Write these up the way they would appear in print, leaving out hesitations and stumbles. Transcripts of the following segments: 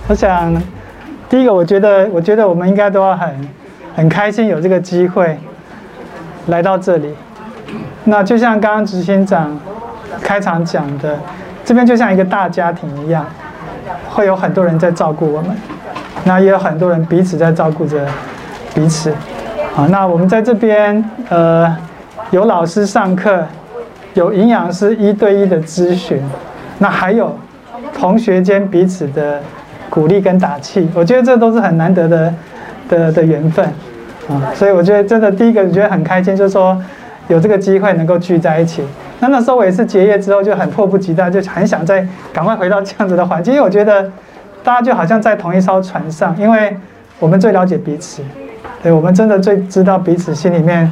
我想，第一个，我觉得我们应该都要很开心有这个机会来到这里。那就像刚刚执行长开场讲的，这边就像一个大家庭一样，会有很多人在照顾我们，那也有很多人彼此在照顾着彼此。好，那我们在这边有老师上课，有营养师1对1的咨询，那还有同学间彼此的鼓励跟打气，我觉得这都是很难得的缘分啊。所以我觉得真的第一个我觉得很开心，就是说有这个机会能够聚在一起。那时候我也是结业之后就很迫不及待，就很想再赶快回到这样子的环境，因为我觉得大家就好像在同一艘船上，因为我们最了解彼此，对，我们真的最知道彼此心里面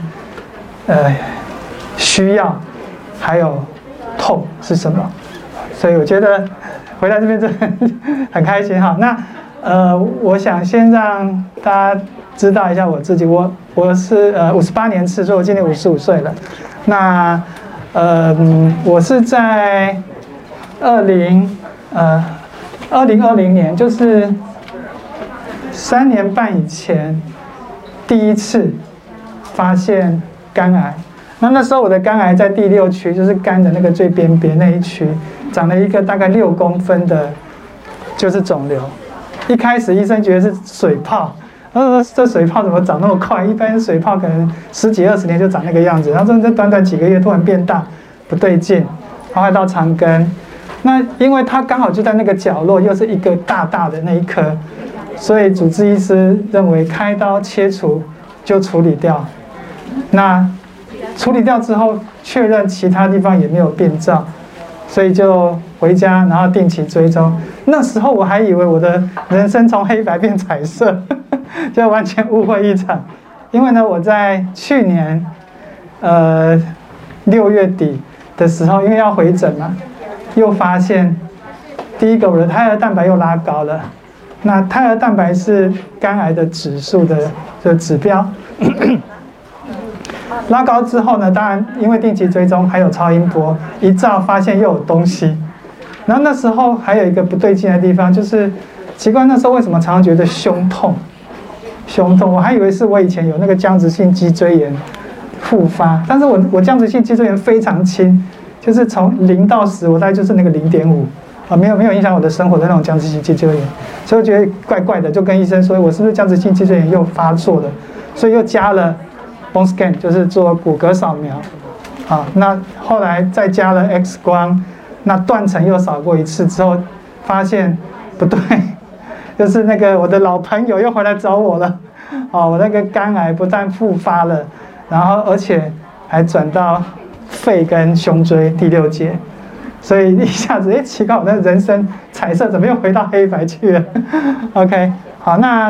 需要还有痛是什么，所以我觉得回来这边真的很开心哈。那我想先让大家知道一下我自己，我是58年次，所以我今年55岁了。那我是在2020年，就是3年半以前，第一次发现肝癌。那时候我的肝癌在第6区，就是肝的那个最边边那一区，长了一个大概6公分的，就是肿瘤。一开始医生觉得是水泡，这水泡怎么长那么快？一般水泡可能10几20年就长那个样子，然后这短短几个月突然变大，不对劲，然后到肠根。那因为它刚好就在那个角落，又是一个大大的那一颗，所以主治医师认为开刀切除就处理掉。那处理掉之后，确认其他地方也没有变造，所以就回家，然后定期追踪。那时候我还以为我的人生从黑白变彩色，就完全误会一场。因为呢，我在去年6月底的时候，因为要回诊嘛，又发现第一个我的胎儿蛋白又拉高了。那胎儿蛋白是肝癌的指数的指标。拉高之后呢，当然因为定期追踪还有超音波一照，发现又有东西。然后那时候还有一个不对劲的地方，就是奇怪，那时候为什么常常觉得胸痛？我还以为是我以前有那个僵直性脊椎炎复发，但是我僵直性脊椎炎非常轻，就是从0到10，我大概就是那个0.5啊，没有影响我的生活的那种僵直性脊椎炎，所以我觉得怪怪的，就跟医生说，我是不是僵直性脊椎炎又发作了？所以又加了 bone scan， 就是做骨骼扫描，好，那后来再加了 X 光，那断层又扫过一次之后，发现不对，就是那个我的老朋友又回来找我了，哦，我那个肝癌不但复发了，然后而且还转到肺跟胸椎第6节，所以一下子奇怪，我的人生彩色怎么又回到黑白去了？OK， 好，那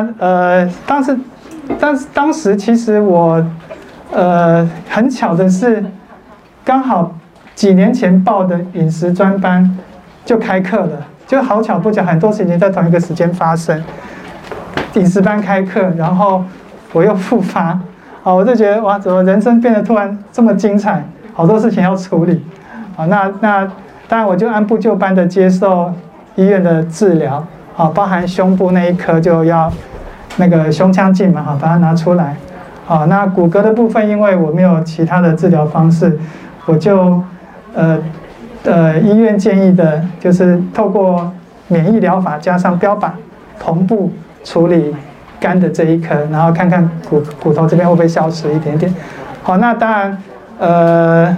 当时其实我很巧的是，刚好几年前报的饮食专班就开课了，就好巧不巧，很多事情在同一个时间发生。饮食班开课，然后我又复发，我就觉得哇，怎么人生变得突然这么精彩，好多事情要处理。好，那当然我就按部就班的接受医院的治疗，好，包含胸部那一颗就要那个胸腔镜嘛，好，把它拿出来。好，那骨骼的部分，因为我没有其他的治疗方式，我就医院建议的就是透过免疫疗法加上标靶同步处理肝的这一颗，然后看看骨头这边会不会消失一点点。好，那当然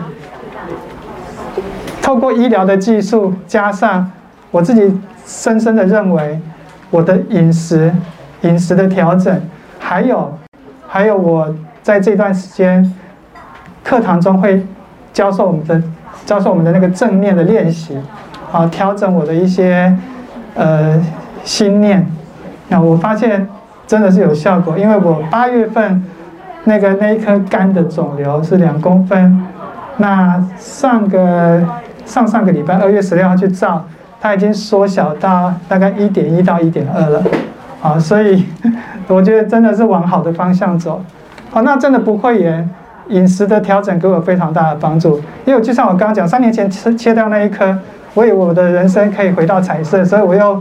透过医疗的技术加上我自己深深的认为我的饮食的调整，还有我在这段时间课堂中会教授我们的那个正念的练习，好，调整我的一些心念。那我发现真的是有效果，因为我8月份那一颗肝的肿瘤是2公分，那上个礼拜2月16号去照，它已经缩小到大概1.1到1.2了，好，所以我觉得真的是往好的方向走。好，那真的不会言，饮食的调整给我非常大的帮助。因为就像我刚刚讲，3年前切掉那一颗，我以为我的人生可以回到彩色，所以我又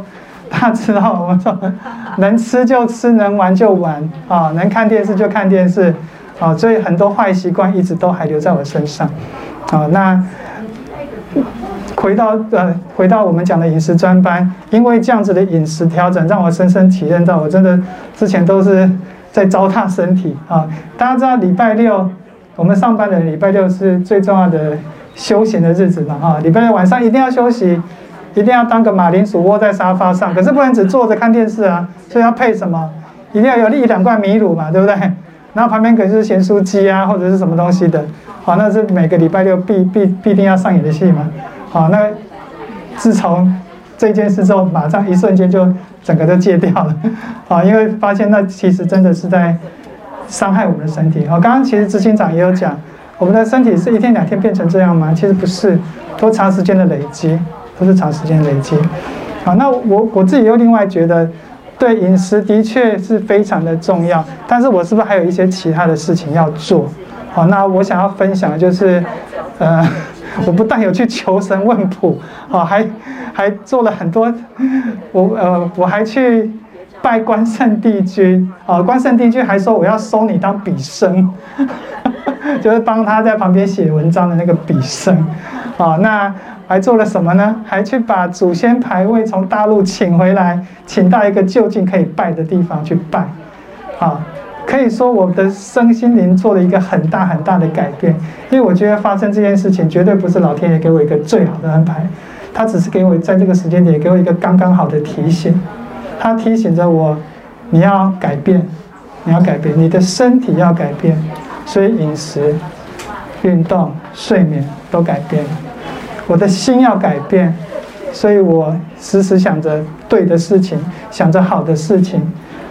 大家知道我们说能吃就吃，能玩就玩啊，能看电视就看电视啊，所以很多坏习惯一直都还留在我身上啊。那回到我们讲的饮食专班，因为这样子的饮食调整，让我深深体验到，我真的之前都是在糟蹋身体啊。大家知道礼拜六我们上班的人，礼拜六是最重要的休闲的日子嘛啊，礼拜六晚上一定要休息，一定要当个马铃薯窝在沙发上，可是不能只坐着看电视啊，所以要配什么？一定要有1-2罐米乳嘛，对不对？然后旁边可能是咸酥鸡啊，或者是什么东西的，好，那是每个礼拜六必定要上演的戏嘛。好，那自从这件事之后，马上一瞬间就整个都戒掉了，啊，因为发现那其实真的是在伤害我们的身体。刚刚其实执行长也有讲，我们的身体是1天2天变成这样吗？其实不是，都长时间的累积，都是长时间累积。好，那我自己又另外觉得，对饮食的确是非常的重要，但是我是不是还有一些其他的事情要做？好，那我想要分享的就是，我不但有去求神问卜，啊，还做了很多，我还去拜关圣帝君，啊，关圣帝君还说我要收你当笔生，就是帮他在旁边写文章的那个笔生，啊，那还做了什么呢？还去把祖先牌位从大陆请回来，请到一个就近可以拜的地方去拜，啊。可以说我的身心灵做了一个很大很大的改变，因为我觉得发生这件事情绝对不是老天爷给我一个最好的安排，他只是给我在这个时间点给我一个刚刚好的提醒，他提醒着我，你要改变，你要改变，你的身体要改变，所以饮食、运动、睡眠都改变了，我的心要改变，所以我时时想着对的事情，想着好的事情。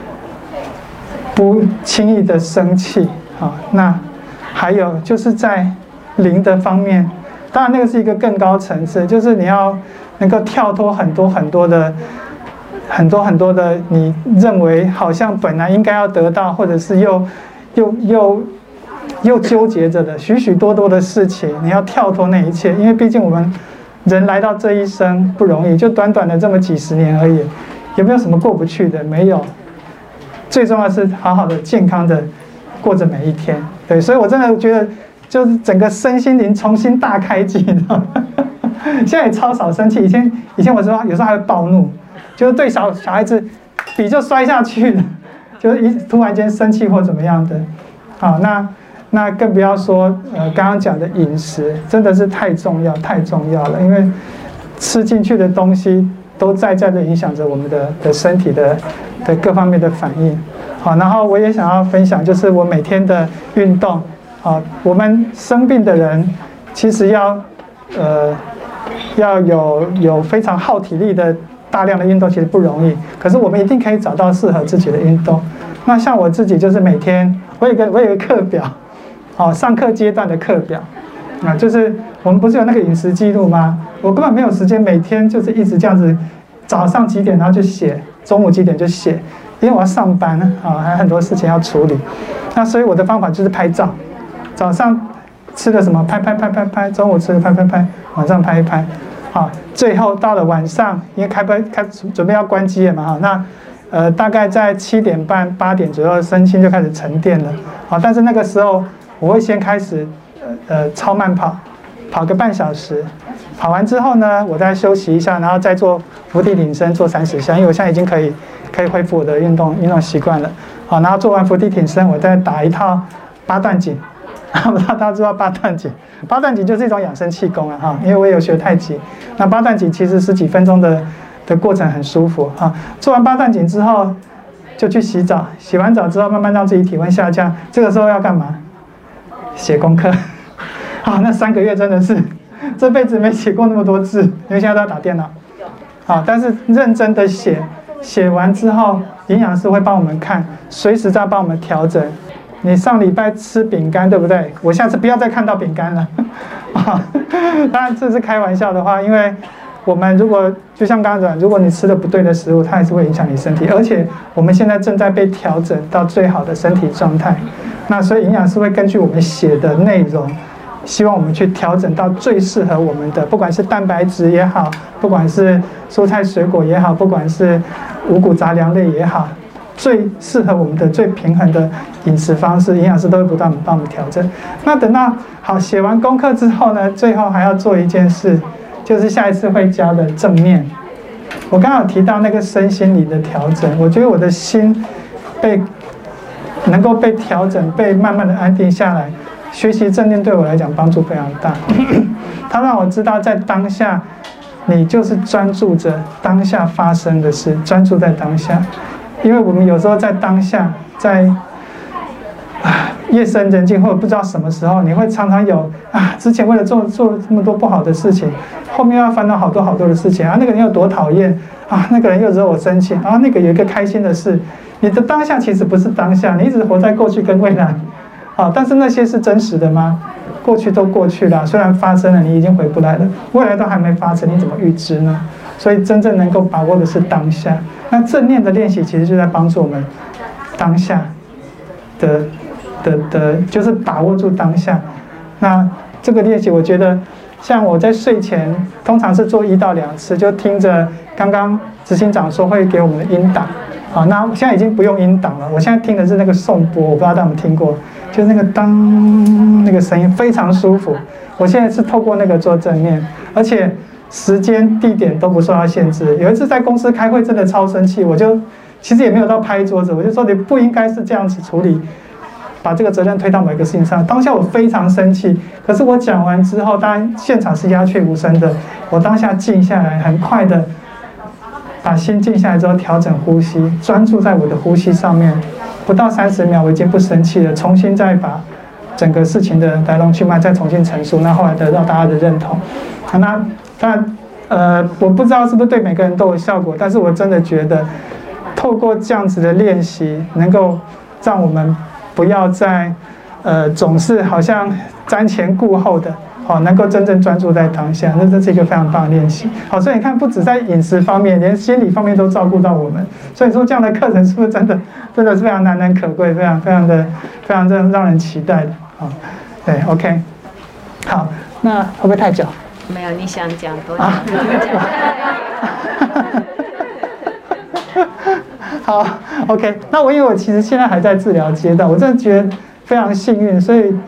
不轻易的生气啊，那还有就是在灵的方面，当然那个是一个更高层次，就是你要能够跳脱很多的你认为好像本来应该要得到，或者是又纠结着的许多的事情，你要跳脱那一切，因为毕竟我们人来到这一生不容易，就短短的这么几十年而已，有没有什么过不去的？没有。最重要的是好好的健康的过着每一天，对，所以我真的觉得就是整个身心灵重新大开机，你知道吗？现在也超少生气，以前我说有时候还会暴怒，就是对小孩子笔就摔下去了，就是突然间生气或怎么样的，好，那更不要说刚刚讲的饮食真的是太重要了，因为吃进去的东西都在的影响着我们的身体的各方面的反应，好，然后我也想要分享，就是我每天的运动，啊，我们生病的人其实要有非常耗体力的大量的运动，其实不容易，可是我们一定可以找到适合自己的运动。那像我自己就是每天我有一个课表，好，上课阶段的课表，啊，就是我们不是有那个饮食记录吗？我根本没有时间每天就是一直这样子，早上几点然后就写，中午几点就写，因为我要上班啊，还有很多事情要处理。那所以我的方法就是拍照，早上吃的什么拍，中午吃的拍，晚上拍一拍，好，最后到了晚上，因为准备要关机了嘛，哈，那大概在7点半8点左右，身心就开始沉淀了，好，但是那个时候我会先开始超慢跑个半小时。跑完之后呢，我再休息一下，然后再做伏地挺身，做30下，因为我现在已经可以恢复我的运动习惯了。好，然后做完伏地挺身，我再打一套8段锦。不知道大家知道8段锦？8段锦就是一种养生气功啊，哈，因为我也有学太极。那8段锦其实10几分钟的过程很舒服哈。做完8段锦之后，就去洗澡，洗完澡之后慢慢让自己体温下降。这个时候要干嘛？写功课。好，那3个月真的是。这辈子没写过那么多字，因为现在都要打电脑。好，但是认真的写完之后，营养师会帮我们看，随时在帮我们调整。你上礼拜吃饼干，对不对？我下次不要再看到饼干了。当然这是开玩笑的话，因为我们如果就像刚刚讲，如果你吃的不对的食物，它还是会影响你身体。而且我们现在正在被调整到最好的身体状态。那所以营养师会根据我们写的内容。 希望我们去调整到最适合我们的，不管是蛋白质也好，不管是蔬菜水果也好，不管是五谷杂粮类也好，最适合我们的、最平衡的饮食方式，营养师都会不断帮我们调整。那等到好写完功课之后呢，最后还要做一件事，就是下一次会教的正念。我刚刚有提到那个身心灵的调整，我觉得我的心能够被调整，被慢慢的安定下来。学习正念对我来讲帮助非常大，它让我知道在当下，你就是专注着当下发生的事，专注在当下。因为我们有时候在当下，在夜深人静或者不知道什么时候，你会常常有之前为了做这么多不好的事情，后面要烦恼好多的事情那个人又多讨厌那个人又惹我生气那个有一个开心的事，你的当下其实不是当下，你一直活在过去跟未来。但是那些是真实的吗？过去都过去了，虽然发生了，你已经回不来了，未来都还没发生，你怎么预知呢？所以真正能够把握的是当下。那正念的练习其实就在帮助我们当下的就是把握住当下。那这个练习，我觉得像我在睡前通常是做1到2次，就听着刚刚执行长说会给我们的音档。那现在已经不用音档了，我现在听的是那个颂钵，我不知道大家有没有听过，就是那个当那个声音非常舒服。我现在是透过那个做正念，而且时间地点都不受到限制。有一次在公司开会，真的超生气，我就其实也没有到拍桌子，我就说你不应该是这样子处理，把这个责任推到某一个事情上。当下我非常生气，可是我讲完之后，当然现场是鸦雀无声的，我当下静下来，很快的把心静下来之后，调整呼吸，专注在我的呼吸上面，不到30秒，我已经不生气了，重新再把整个事情的来龙去脉再重新陈述，那后来得到大家的认同。那当然，我不知道是不是对每个人都有效果，但是我真的觉得，透过这样子的练习，能够让我们不要再总是好像瞻前顾后的。能够真正专注在当下，那这是一个非常棒的练习。所以你看，不止在饮食方面，连心理方面都照顾到我们。所以说，这样的课程是不是真的是非常难能可贵，非常让人期待的对 ，OK， 好，那会不会太久？ 没有，你想讲多久？ 好 ，OK， 那因为我其实现在还在治疗阶段，我真的觉得非常幸运，所以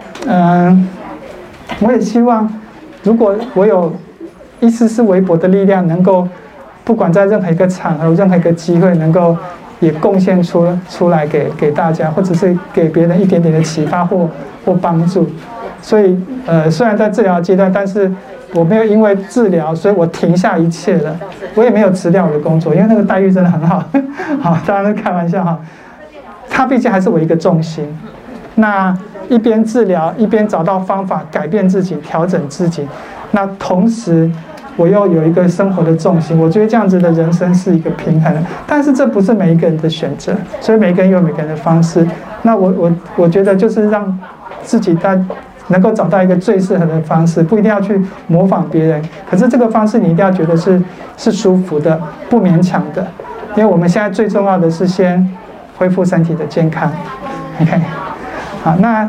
我也希望，如果我有一丝丝微薄的力量，能够不管在任何一个场合、任何一个机会，能够也贡献出来给大家，或者是给别人一点点的启发或帮助。所以虽然在治疗阶段，但是我没有因为治疗，所以我停下一切了。我也没有辞掉我的工作，因为那个待遇真的很好。好，当然是开玩笑它毕竟还是我一个重心。那一边治疗，一边找到方法改变自己、调整自己。那同时，我又有一个生活的重心。我觉得这样子的人生是一个平衡，但是这不是每一个人的选择，所以每个人有每个人的方式。那我觉得就是让自己能够找到一个最适合的方式，不一定要去模仿别人。可是这个方式你一定要觉得是舒服的，不勉强的。因为我们现在最重要的是先恢复身体的健康。OK。好，那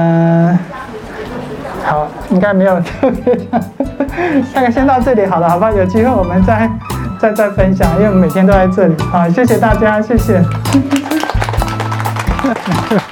好，应该没有特别的，大概先到这里好了，好吧？有机会我们再分享，因为我们每天都在这里。好，谢谢大家，谢谢。